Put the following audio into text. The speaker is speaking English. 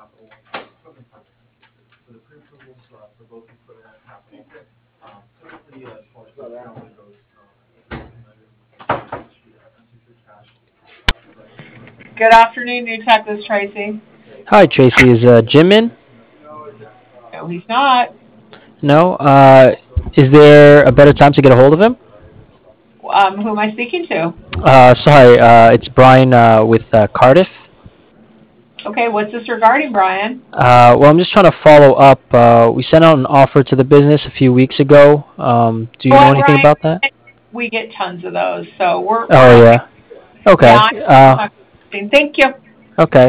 Good afternoon, New Tech. This is Tracy. Hi, Tracy. Is Jim in? No, he's not. No. Is there a better time to get a hold of him? Who am I speaking to? Sorry. It's Brian with Cardiff. Okay, what's this regarding, Brian? Well, I'm just trying to follow up. We sent out an offer to the business a few weeks ago. Do you know Boy, anything Brian, about that? we get tons of those, so we're Oh okay. yeah. Yeah, Okay. I'm not. Thank you. Okay.